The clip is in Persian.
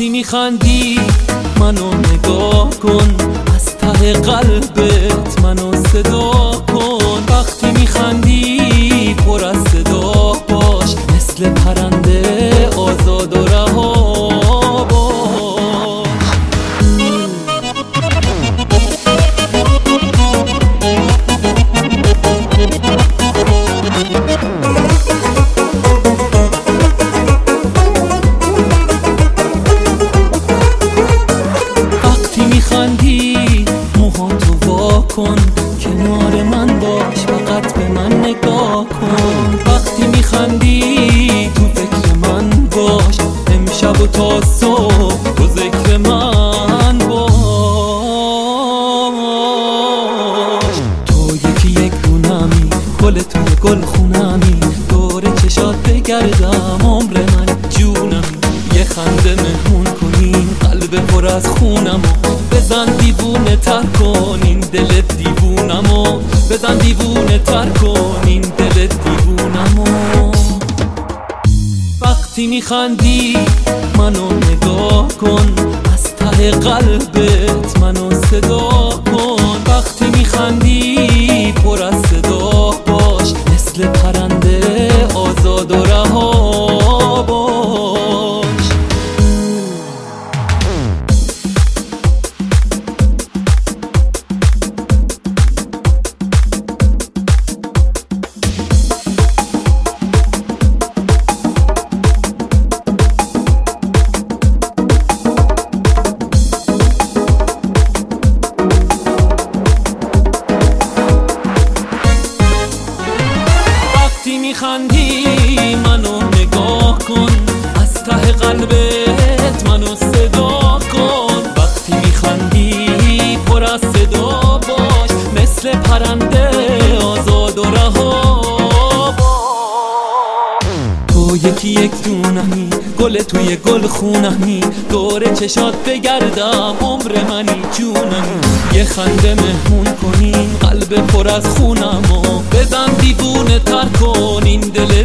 وقتی میخندی منو نگاه کن، از ته قلبت منو صدا کن. وقتی میخندی پر از صدا باش، مثل پرنده آزاد و رها باش. وقتی میخندی موهاتو وا کن، کنار من باش، فقط به من نگاه کن. وقتی میخندی تو فکر من باش، امشب و تا صبح تو ذکر من باش. تو یکی یک دونمی، گل توی گل خونمی، دور چشات بگردم عمر من جونمی. یه خنده مهمون کنین قلب پر از خونمو، بزن دیوونه تر کن این دل دیوونمو، بزن دیوونه تر کن این دل دیوونمو. وقتی میخندی منو نگاه کن، از ته قلبت منو صدا کن. وقتی میخندی پر از صدا باش، مثل پرنده آزاد و رها باش. وقتی میخندی منو نگاه کن، از ته قلبت منو صدا کن. وقتی میخندی پر از صدا باش، مثل پرنده آزاد و رها باش. تو یکی یک دونمی، گل توی گل خونمی، دور چشات بگردم عمر منی جونمی. یه خنده مهمون کنین قلب پر از خونمو، بزن دیوونه تر کن این دل